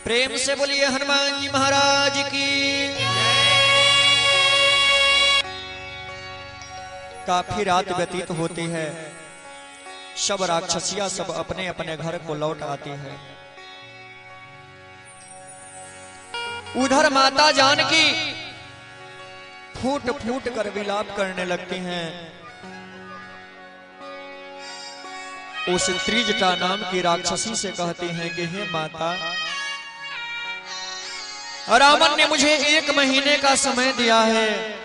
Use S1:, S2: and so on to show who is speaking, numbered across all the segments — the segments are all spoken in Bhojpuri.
S1: प्रेम से बोलिए हनुमान जी महाराज की। काफी रात व्यतीत होती है, सब राक्षसियां सब अपने अपने घर को लौट आती है। उधर माता जानकी फूट फूट कर विलाप करने लगती हैं। उस त्रिजटा नाम की राक्षसी से कहती हैं कि हे माता, रावण ने मुझे 1 महीने का समय दिया है,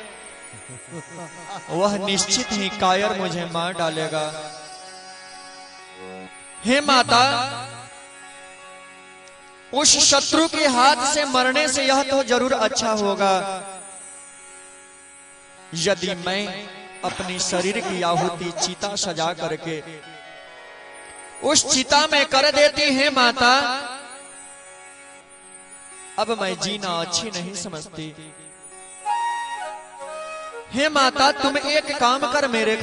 S1: वह निश्चित ही कायर मुझे मार डालेगा। हे माता, उस शत्रु के हाथ से मरने से यह तो जरूर अच्छा होगा यदि मैं अपनी शरीर की आहुति चिता सजा करके उस चिता में कर देती है। माता, अब मैं जीना अच्छी नहीं समझती। हे माता, तुम एक काम कर मेरे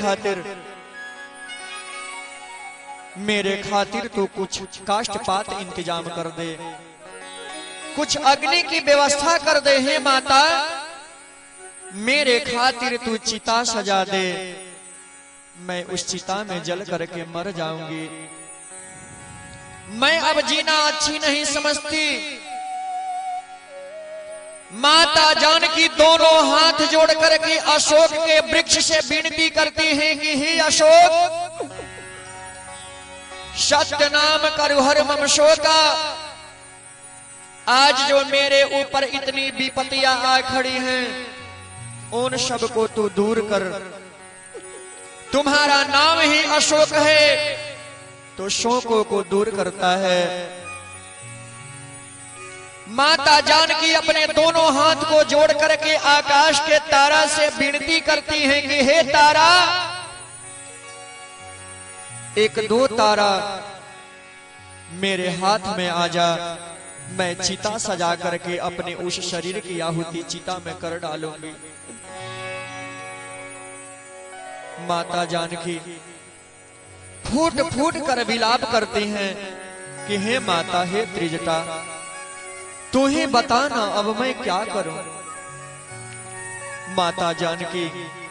S1: खातिर तू कुछ काष्ठपात इंतजाम कर दे, कुछ अग्नि की व्यवस्था कर दे। हे माता, मेरे खातिर तू चिता सजा दे, मैं उस चिता में जल करके मर जाऊंगी। मैं अब जीना अच्छी नहीं समझती। माता जानकी दोनों हाथ जोड़ करके अशोक के वृक्ष से विनती करती हैं कि हे अशोक, सत्य नाम करु हर मम शोका। आज जो मेरे ऊपर इतनी विपत्तियां आ खड़ी हैं, उन सब को तू दूर कर। तुम्हारा नाम ही अशोक है, तो शोकों को दूर करता है। माता जानकी अपने दोनों हाथ को जोड़ करके आकाश के तारा से विनती करती हैं कि हे तारा, 1-2 तारा मेरे हाथ में आ जा, मैं चिता सजा करके अपने उस शरीर की आहुति चिता में कर डालूंगी। माता जानकी फूट फूट कर विलाप करती हैं कि हे माता, हे त्रिजटा, तू ही बता ना अब मैं क्या करूं। माता जानकी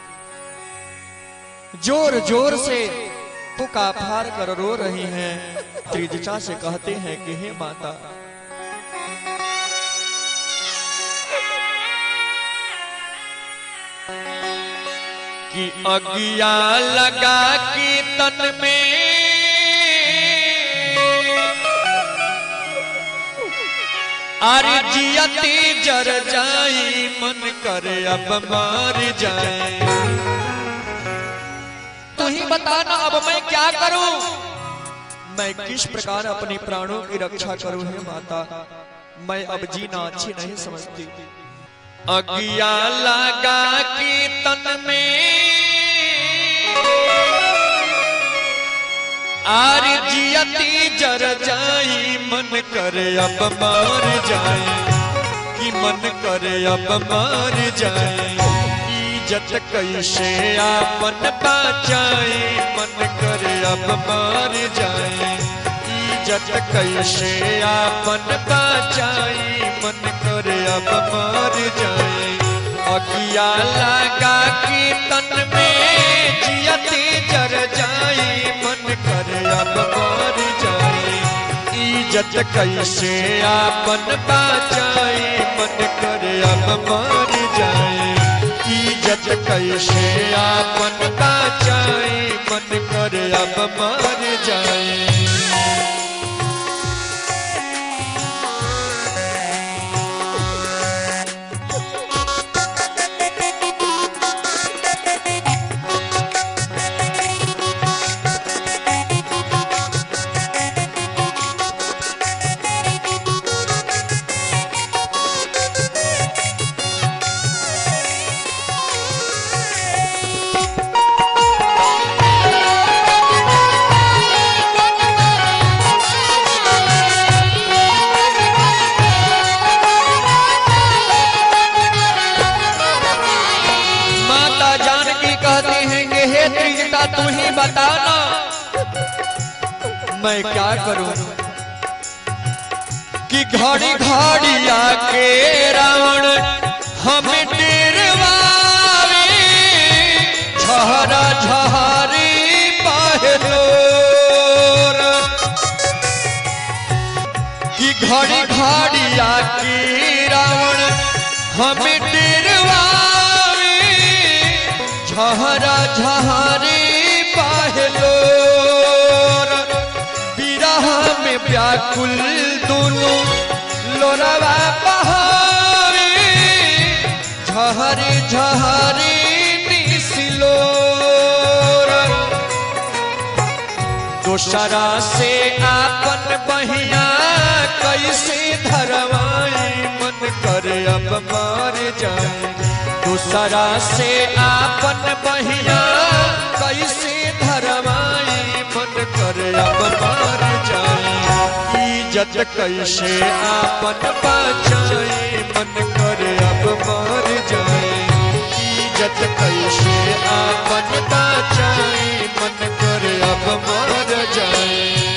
S1: जोर जोर से पुकार कर रो रही हैं। त्रिजटा से कहते हैं कि हे माता, कि अगिया लगा की तन में जियती जर जाई, मन करे अब मार जाए। तू ही बताना अब मैं क्या करूं, मैं किस प्रकार अपनी प्राणों की रक्षा करूं। हे माता, मैं अब जीना अच्छी नहीं समझती। अगिया लगा की तन में जियती जर जाई, मन करे अब मार जाए, कि मन करे अब मार जाए। इज्जत कैसे आपन बचाए, मन करे अब मार जाए। इज्जत कैसे आपन बचाए, मन करे अब मार जाए। अगिया लगा की तन में जियती जर जाई, मन करे अब मार जाए। इज्जत कैसे आपन बचाए, मन करे अब मार जाए। इज्जत कैसे आपन बचाए, मन करे अब मार जाए। तू ही बताना मैं क्या करूं। कि घड़ी घड़ी आके रावण हमें डेरवावे झहरा झहरी बहलोर कि घड़ी घड़ी आके रावण हमें डेरवावे झहरा झहरी बहलोर विरह में व्याकुल दोनों लोरवा बहावे झहरी झहरी निसिलोर दोसरा से आपन बहिया कैसे धरवाई मन करे अब मर जाए दूसरा से आपन बहिया कैसे धरवाई मन करे अब मर जाए इज्जत कैसे आपन बचाए मन करे अब मर जाए इज्जत कैसे आपन बचाए मन करे अब मर जाए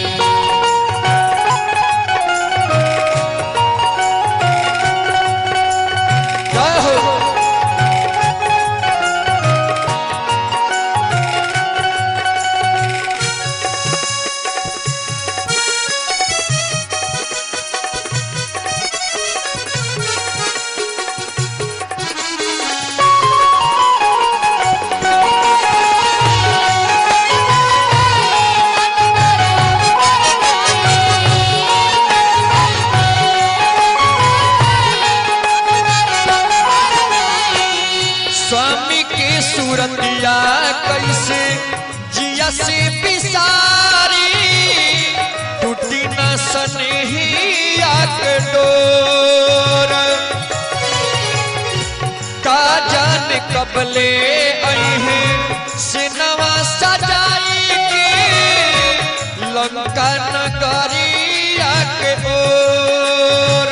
S1: स्वामी के सूरतिया कैसे जिया से पिसारी टूटी न सनेहिया के डोर का जान कबले अहे सिनवा सजाई के लंका नगरिया के ओर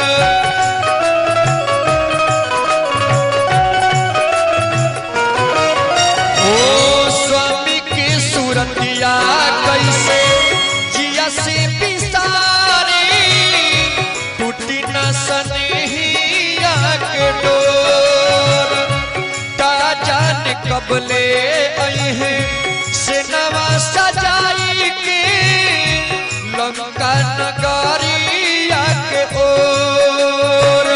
S1: कैसे जिया से पिसारी टूटी न सनेहिया के डोर का जान कबले अहे से नवा सजाई के लंका नगरिया के ओर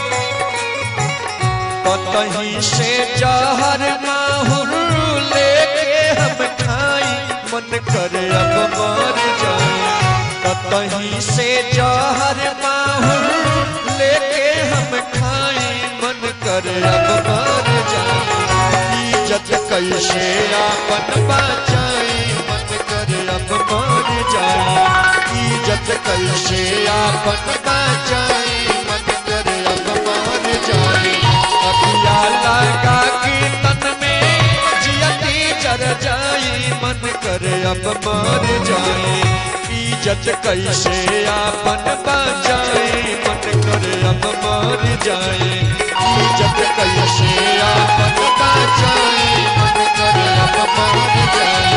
S1: कहीं से जहर माहुर लेके हम खाई मन करे अब मर जाए कहीं से जहर माहुर लेके हम खाई मन करे अब मर जाए इज्जत कैसे आपन बचाए मन करे अब मर जाए इज्जत कैसे आपन बचाए मन करे अब मर जाए अखिया लगा के तन में जियती जर जाई मन करे अब मर जाए इज्जत कैसे आपन बचाए मन करे अब मर जाए इज्जत कैसे आपन बचाए मन करे अब मर जाए।